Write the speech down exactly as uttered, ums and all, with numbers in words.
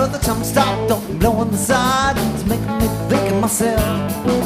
but the time stopped, don't blow on the side. It's making me think of myself.